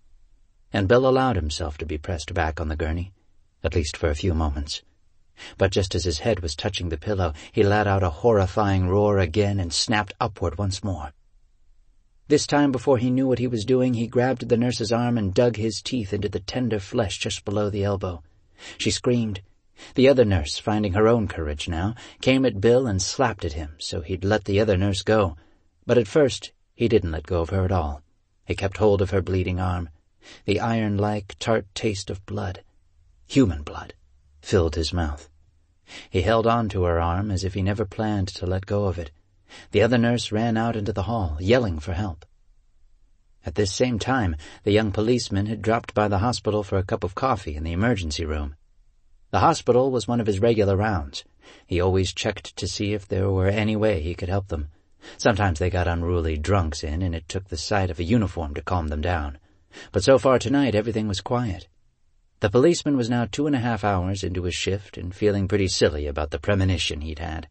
And Bill allowed himself to be pressed back on the gurney, at least for a few moments. But just as his head was touching the pillow, he let out a horrifying roar again and snapped upward once more. This time, before he knew what he was doing, he grabbed the nurse's arm and dug his teeth into the tender flesh just below the elbow. She screamed. The other nurse, finding her own courage now, came at Bill and slapped at him, so he'd let the other nurse go. But at first, he didn't let go of her at all. He kept hold of her bleeding arm. The iron-like, tart taste of blood, human blood, filled his mouth. He held on to her arm as if he never planned to let go of it. The other nurse ran out into the hall, yelling for help. At this same time, the young policeman had dropped by the hospital for a cup of coffee in the emergency room. The hospital was one of his regular rounds. He always checked to see if there were any way he could help them. Sometimes they got unruly drunks in, and it took the sight of a uniform to calm them down. But so far tonight, everything was quiet. The policeman was now two and a half hours into his shift and feeling pretty silly about the premonition he'd had.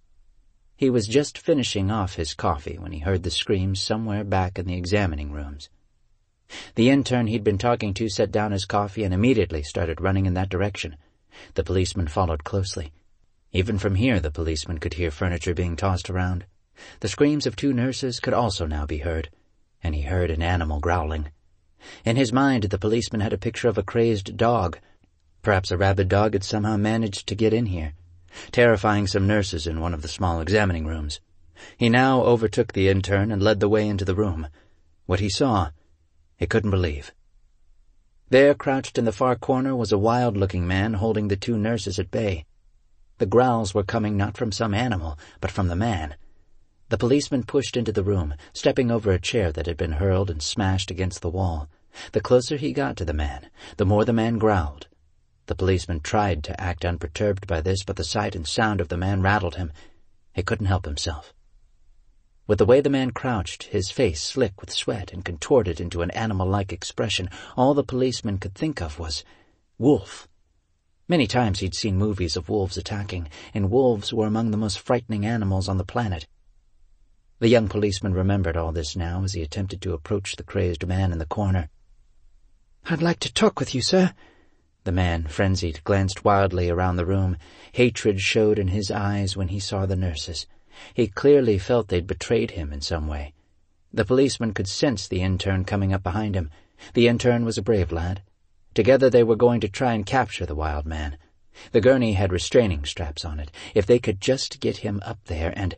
He was just finishing off his coffee when he heard the screams somewhere back in the examining rooms. The intern he'd been talking to set down his coffee and immediately started running in that direction. The policeman followed closely. Even from here the policeman could hear furniture being tossed around. The screams of two nurses could also now be heard, and he heard an animal growling. In his mind the policeman had a picture of a crazed dog. Perhaps a rabid dog had somehow managed to get in here, terrifying some nurses in one of the small examining rooms. He now overtook the intern and led the way into the room. What he saw, he couldn't believe. There, crouched in the far corner, was a wild-looking man holding the two nurses at bay. The growls were coming not from some animal, but from the man. The policeman pushed into the room, stepping over a chair that had been hurled and smashed against the wall. The closer he got to the man, the more the man growled. The policeman tried to act unperturbed by this, but the sight and sound of the man rattled him. He couldn't help himself. With the way the man crouched, his face slick with sweat and contorted into an animal-like expression, all the policeman could think of was wolf. Many times he'd seen movies of wolves attacking, and wolves were among the most frightening animals on the planet. The young policeman remembered all this now as he attempted to approach the crazed man in the corner. "I'd like to talk with you, sir," The man, frenzied, glanced wildly around the room. Hatred showed in his eyes when he saw the nurses. He clearly felt they'd betrayed him in some way. The policeman could sense the intern coming up behind him. The intern was a brave lad. Together they were going to try and capture the wild man. The gurney had restraining straps on it. If they could just get him up there and...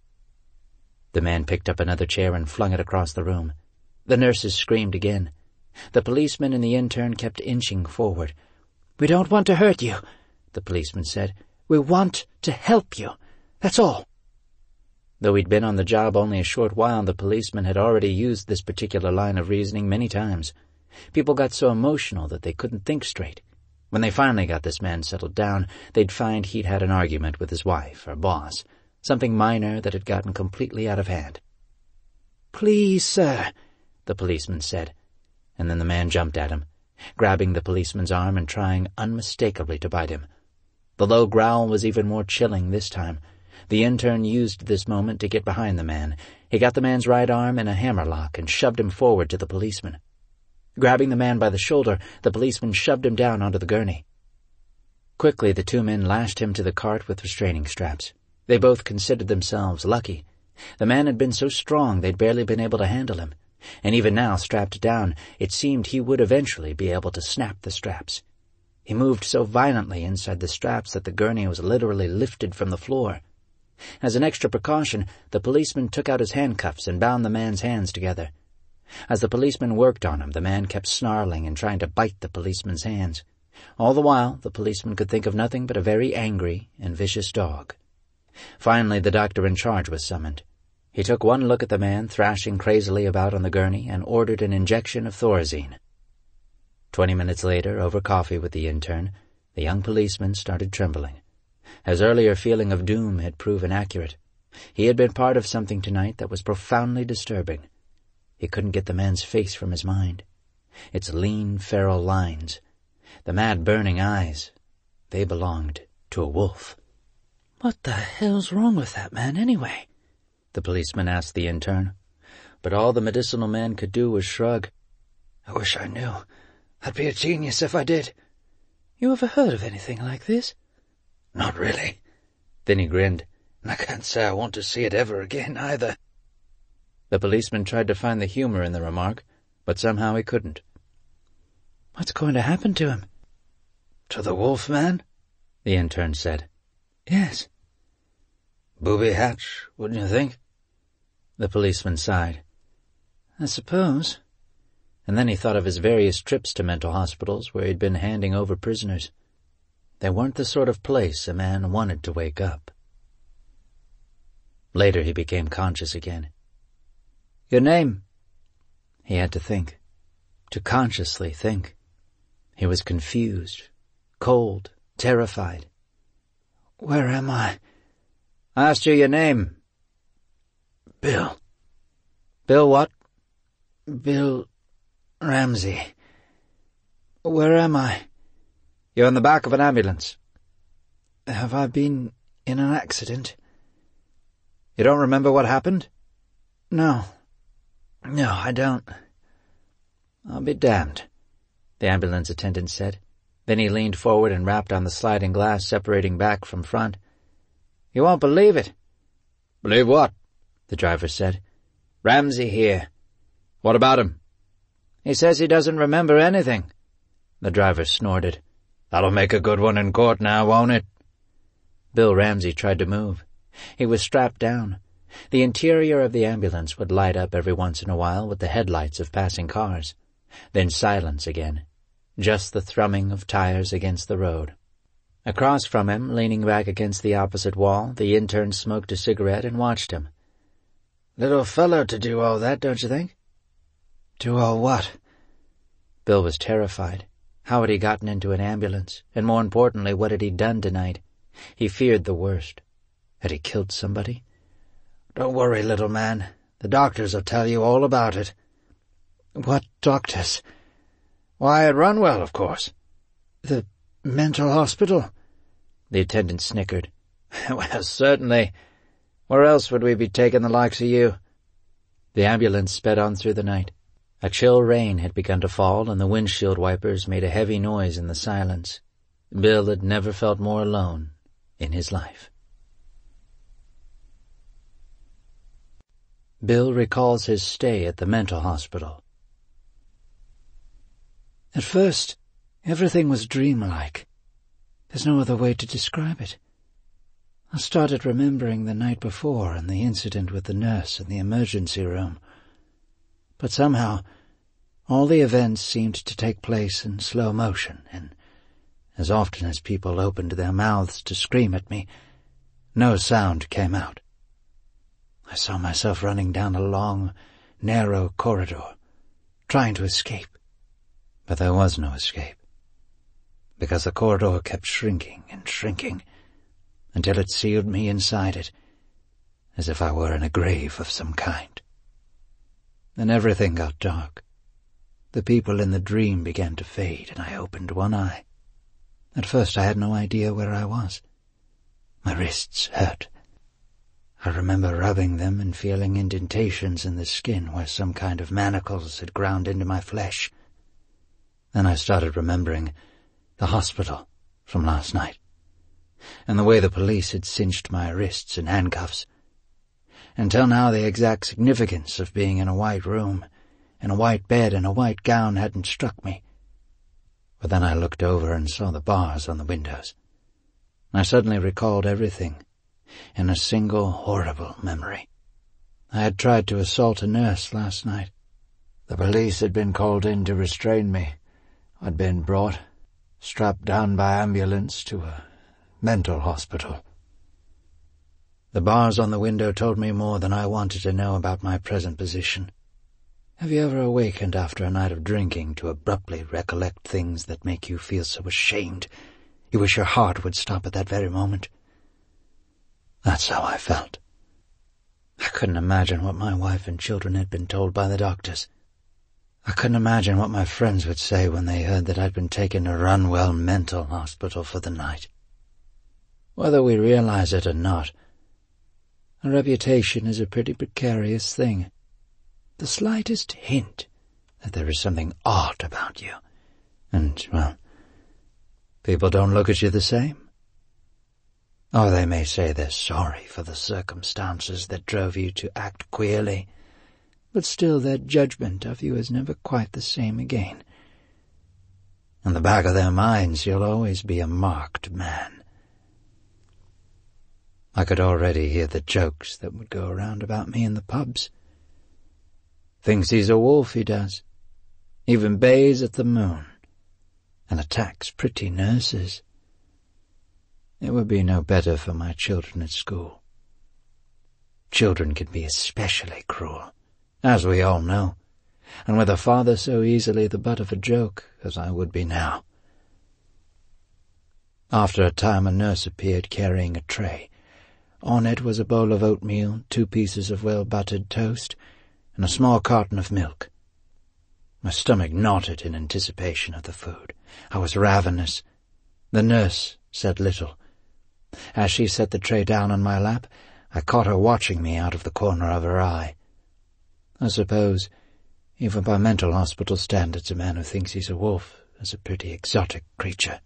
The man picked up another chair and flung it across the room. The nurses screamed again. The policeman and the intern kept inching forward. "We don't want to hurt you," the policeman said. "We want to help you. That's all." Though he'd been on the job only a short while, the policeman had already used this particular line of reasoning many times. People got so emotional that they couldn't think straight. When they finally got this man settled down, they'd find he'd had an argument with his wife or boss, something minor that had gotten completely out of hand. "Please, sir," the policeman said, and then the man jumped at him, grabbing the policeman's arm and trying unmistakably to bite him. The low growl was even more chilling this time. The intern used this moment to get behind the man. He got the man's right arm in a hammerlock and shoved him forward to the policeman. Grabbing the man by the shoulder, the policeman shoved him down onto the gurney. Quickly, the two men lashed him to the cart with restraining straps. They both considered themselves lucky. The man had been so strong they'd barely been able to handle him, and even now, strapped down, it seemed he would eventually be able to snap the straps. He moved so violently inside the straps that the gurney was literally lifted from the floor. As an extra precaution, the policeman took out his handcuffs and bound the man's hands together. As the policeman worked on him, the man kept snarling and trying to bite the policeman's hands. All the while, the policeman could think of nothing but a very angry and vicious dog. Finally, the doctor in charge was summoned. He took one look at the man thrashing crazily about on the gurney and ordered an injection of Thorazine. Twenty minutes later, over coffee with the intern, the young policeman started trembling. His earlier feeling of doom had proven accurate. He had been part of something tonight that was profoundly disturbing. He couldn't get the man's face from his mind. Its lean, feral lines, the mad, burning eyes, they belonged to a wolf. "What the hell's wrong with that man, anyway?" the policeman asked the intern. But all the medicinal man could do was shrug. "I wish I knew. I'd be a genius if I did." "You ever heard of anything like this?" "Not really." Then he grinned. "And I can't say I want to see it ever again, either." The policeman tried to find the humor in the remark, but somehow he couldn't. "What's going to happen to him?" "To the wolf man?" the intern said. "Yes." "Booby hatch, wouldn't you think?" The policeman sighed. "I suppose." And then he thought of his various trips to mental hospitals where he'd been handing over prisoners. They weren't the sort of place a man wanted to wake up. Later he became conscious again. "Your name?" He had to think. To consciously think. He was confused, cold, terrified. "Where am I?" "I asked you your name." "Bill." "Bill what?" "Bill Ramsey. Where am I?" "You're in the back of an ambulance." "Have I been in an accident?" "You don't remember what happened?" "No. No, I don't." "I'll be damned," the ambulance attendant said. Then he leaned forward and rapped on the sliding glass separating back from front. "You won't believe it." "Believe what?" the driver said. "Ramsey here." "What about him?" "He says he doesn't remember anything." The driver snorted. "That'll make a good one in court now, won't it?" Bill Ramsey tried to move. He was strapped down. The interior of the ambulance would light up every once in a while with the headlights of passing cars. Then silence again. Just the thrumming of tires against the road. Across from him, leaning back against the opposite wall, the intern smoked a cigarette and watched him. "Little fellow to do all that, don't you think?" "Do all what?" Bill was terrified. How had he gotten into an ambulance? And more importantly, what had he done tonight? He feared the worst. Had he killed somebody? "Don't worry, little man. The doctors will tell you all about it." "What doctors?" "Why, at Runwell, of course." "The mental hospital?" The attendant snickered. "Well, certainly. Where else would we be taking the likes of you?" The ambulance sped on through the night. A chill rain had begun to fall, and the windshield wipers made a heavy noise in the silence. Bill had never felt more alone in his life. Bill recalls his stay at the mental hospital. At first, everything was dreamlike. There's no other way to describe it. I started remembering the night before and the incident with the nurse in the emergency room. But somehow, all the events seemed to take place in slow motion, and as often as people opened their mouths to scream at me, no sound came out. I saw myself running down a long, narrow corridor, trying to escape. But there was no escape, because the corridor kept shrinking and shrinking, until it sealed me inside it, as if I were in a grave of some kind. Then everything got dark. The people in the dream began to fade, and I opened one eye. At first I had no idea where I was. My wrists hurt. I remember rubbing them and feeling indentations in the skin where some kind of manacles had ground into my flesh. Then I started remembering the hospital from last night, and the way the police had cinched my wrists in handcuffs. Until now the exact significance of being in a white room, in a white bed and a white gown hadn't struck me. But then I looked over and saw the bars on the windows. I suddenly recalled everything in a single horrible memory. I had tried to assault a nurse last night. The police had been called in to restrain me. I'd been brought, strapped down by ambulance, to a mental hospital. The bars on the window told me more than I wanted to know about my present position. Have you ever awakened after a night of drinking to abruptly recollect things that make you feel so ashamed you wish your heart would stop at that very moment? That's how I felt. I couldn't imagine what my wife and children had been told by the doctors. I couldn't imagine what my friends would say when they heard that I'd been taken to Runwell Mental Hospital for the night. Whether we realize it or not, a reputation is a pretty precarious thing. The slightest hint that there is something odd about you, and, well, people don't look at you the same. Or they may say they're sorry for the circumstances that drove you to act queerly, but still their judgment of you is never quite the same again. In the back of their minds you'll always be a marked man. I could already hear the jokes that would go around about me in the pubs. Thinks he's a wolf, he does. Even bays at the moon, and attacks pretty nurses. It would be no better for my children at school. Children can be especially cruel, as we all know, and with a father so easily the butt of a joke as I would be now. After a time a nurse appeared carrying a tray. On it was a bowl of oatmeal, two pieces of well-buttered toast, and a small carton of milk. My stomach knotted in anticipation of the food. I was ravenous. The nurse said little. As she set the tray down on my lap, I caught her watching me out of the corner of her eye. I suppose, even by mental hospital standards, a man who thinks he's a wolf is a pretty exotic creature.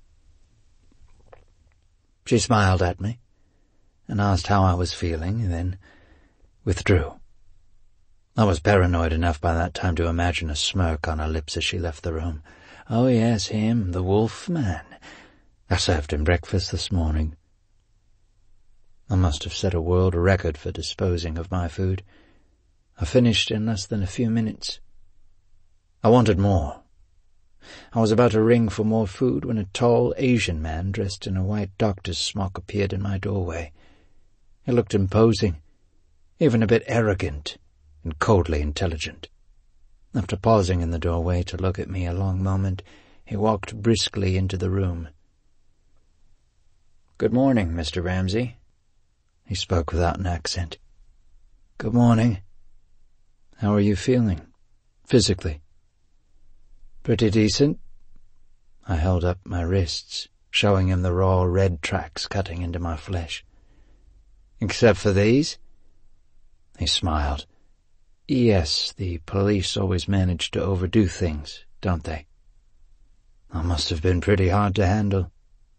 She smiled at me, and asked how I was feeling, and then withdrew. I was paranoid enough by that time to imagine a smirk on her lips as she left the room. Oh yes, him, the wolf man. I served him breakfast this morning. I must have set a world record for disposing of my food. I finished in less than a few minutes. I wanted more. I was about to ring for more food when a tall Asian man dressed in a white doctor's smock appeared in my doorway. He looked imposing, even a bit arrogant and coldly intelligent. After pausing in the doorway to look at me a long moment, he walked briskly into the room. "Good morning, Mister Ramsey." He spoke without an accent. "Good morning. How are you feeling, physically?" "Pretty decent." I held up my wrists, showing him the raw red tracks cutting into my flesh. "Except for these?" He smiled. "Yes, the police always manage to overdo things, don't they?" "I must have been pretty hard to handle."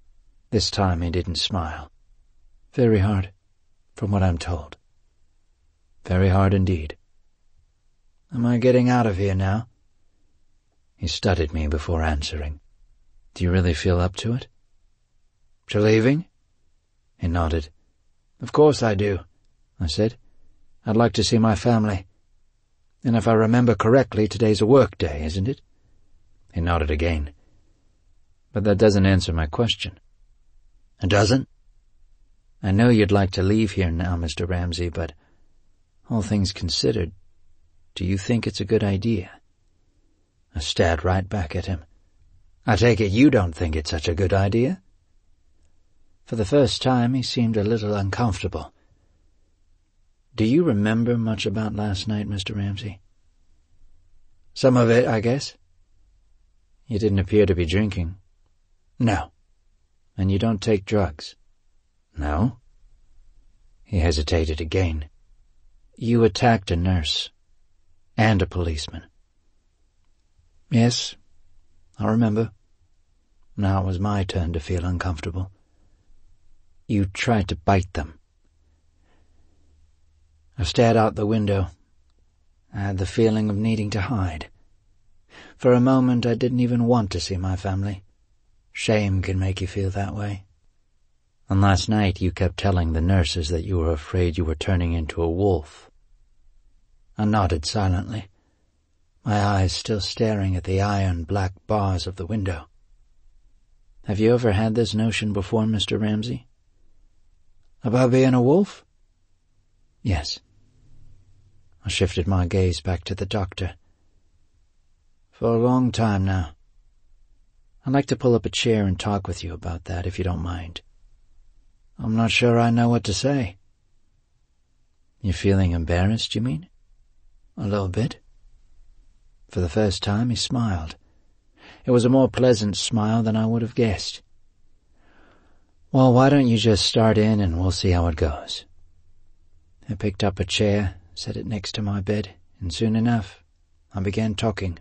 This time he didn't smile. Very hard, from what I'm told. Very hard indeed. Am I getting out of here now? He studied me before answering. Do you really feel up to it? To leaving? He nodded. Of course I do, I said. I'd like to see my family. And if I remember correctly, today's a work day, isn't it? He nodded again. But that doesn't answer my question. It doesn't? I know you'd like to leave here now, Mister Ramsey, but all things considered, do you think it's a good idea? I stared right back at him. I take it you don't think it's such a good idea? For the first time, he seemed a little uncomfortable. Do you remember much about last night, Mister Ramsey? Some of it, I guess. You didn't appear to be drinking. No. And you don't take drugs. No? He hesitated again. You attacked a nurse. And a policeman. Yes, I remember. Now it was my turn to feel uncomfortable. You tried to bite them. I stared out the window. I had the feeling of needing to hide. For a moment I didn't even want to see my family. Shame can make you feel that way. And last night you kept telling the nurses that you were afraid you were turning into a wolf. I nodded silently, my eyes still staring at the iron black bars of the window. Have you ever had this notion before, Mister Ramsey? About being a wolf? Yes. I shifted my gaze back to the doctor. For a long time now. I'd like to pull up a chair and talk with you about that, if you don't mind. I'm not sure I know what to say. You're feeling embarrassed, you mean? A little bit. For the first time, he smiled. It was a more pleasant smile than I would have guessed. Well, why don't you just start in and we'll see how it goes. I picked up a chair, set it next to my bed, and soon enough, I began talking.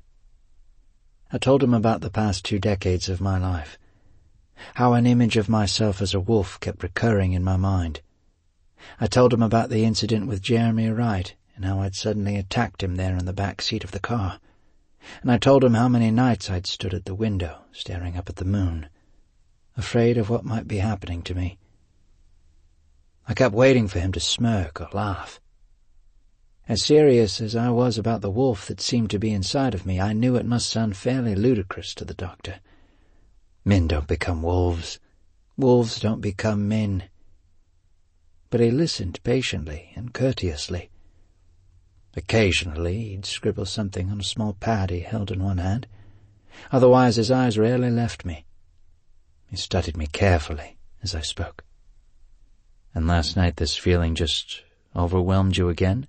I told him about the past two decades of my life, how an image of myself as a wolf kept recurring in my mind. I told him about the incident with Jeremy Wright and how I'd suddenly attacked him there in the back seat of the car. And I told him how many nights I'd stood at the window, staring up at the moon, afraid of what might be happening to me. I kept waiting for him to smirk or laugh. As serious as I was about the wolf that seemed to be inside of me, I knew it must sound fairly ludicrous to the doctor. Men don't become wolves. Wolves don't become men. But he listened patiently and courteously. Occasionally he'd scribble something on a small pad he held in one hand. Otherwise his eyes rarely left me. He studied me carefully as I spoke. And last night this feeling just overwhelmed you again?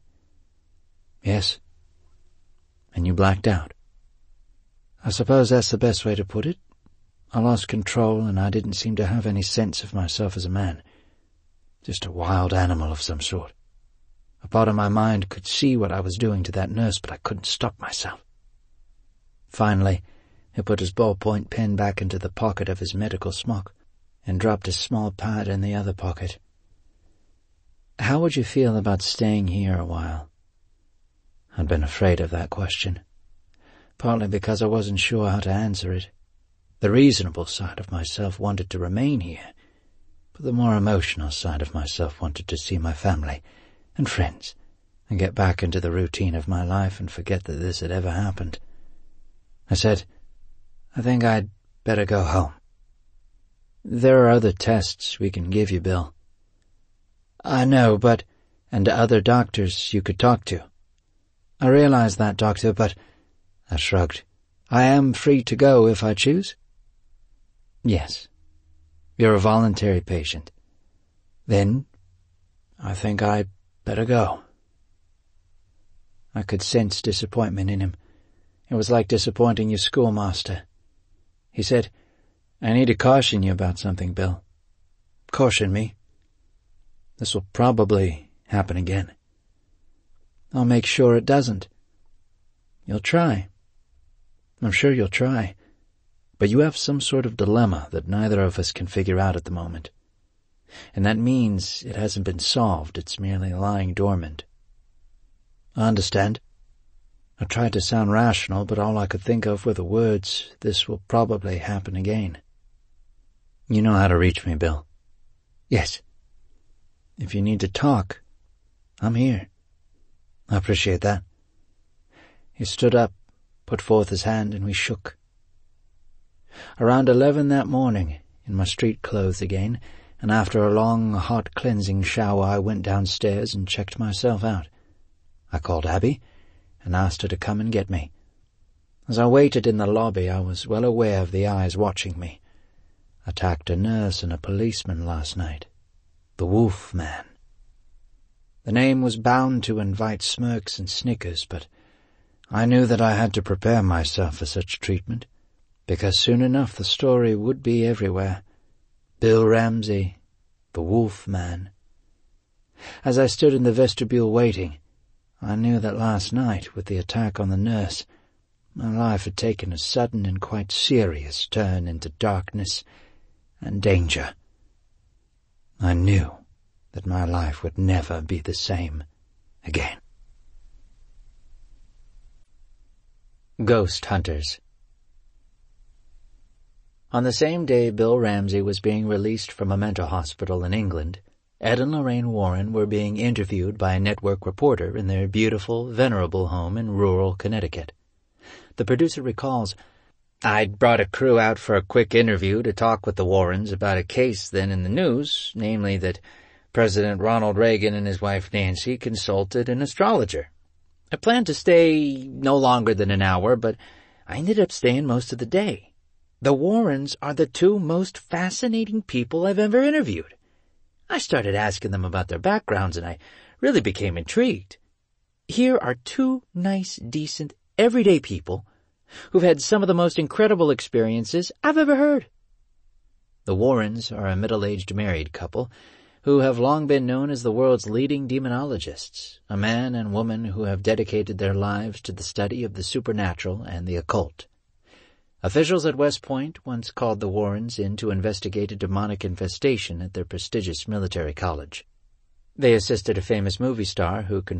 Yes. And you blacked out. I suppose that's the best way to put it. I lost control and I didn't seem to have any sense of myself as a man. Just a wild animal of some sort. A part of my mind could see what I was doing to that nurse, but I couldn't stop myself. Finally, he put his ballpoint pen back into the pocket of his medical smock and dropped his small pad in the other pocket. How would you feel about staying here a while? I'd been afraid of that question, partly because I wasn't sure how to answer it. The reasonable side of myself wanted to remain here, but the more emotional side of myself wanted to see my family and friends and get back into the routine of my life and forget that this had ever happened. I said, I think I'd better go home. There are other tests we can give you, Bill. I know, but... and other doctors you could talk to. I realize that, Doctor, but... I shrugged. I am free to go if I choose? Yes. You're a voluntary patient. Then, I think I'd better go. I could sense disappointment in him. It was like disappointing your schoolmaster. He said, I need to caution you about something, Bill. Caution me? This will probably happen again. I'll make sure it doesn't. You'll try. I'm sure you'll try. But you have some sort of dilemma that neither of us can figure out at the moment. And that means it hasn't been solved, it's merely lying dormant. I understand. I tried to sound rational, but all I could think of were the words, "This will probably happen again." You know how to reach me, Bill. Yes. If you need to talk, I'm here. I appreciate that. He stood up, put forth his hand, and we shook. Around eleven that morning, in my street clothes again, and after a long, hot cleansing shower, I went downstairs and checked myself out. I called Abby and asked her to come and get me. As I waited in the lobby, I was well aware of the eyes watching me. I attacked a nurse and a policeman last night. The Wolf Man. The name was bound to invite smirks and snickers, but I knew that I had to prepare myself for such treatment, because soon enough the story would be everywhere. Bill Ramsey, the Wolf Man. As I stood in the vestibule waiting, I knew that last night, with the attack on the nurse, my life had taken a sudden and quite serious turn into darkness and danger. I knew that my life would never be the same again. Ghost Hunters. On the same day Bill Ramsey was being released from a mental hospital in England, Ed and Lorraine Warren were being interviewed by a network reporter in their beautiful, venerable home in rural Connecticut. The producer recalls, "I'd brought a crew out for a quick interview to talk with the Warrens about a case then in the news, namely that President Ronald Reagan and his wife Nancy consulted an astrologer. I planned to stay no longer than an hour, but I ended up staying most of the day. The Warrens are the two most fascinating people I've ever interviewed. I started asking them about their backgrounds, and I really became intrigued. Here are two nice, decent, everyday people who've had some of the most incredible experiences I've ever heard." The Warrens are a middle-aged married couple who have long been known as the world's leading demonologists, a man and woman who have dedicated their lives to the study of the supernatural and the occult. Officials at West Point once called the Warrens in to investigate a demonic infestation at their prestigious military college. They assisted a famous movie star who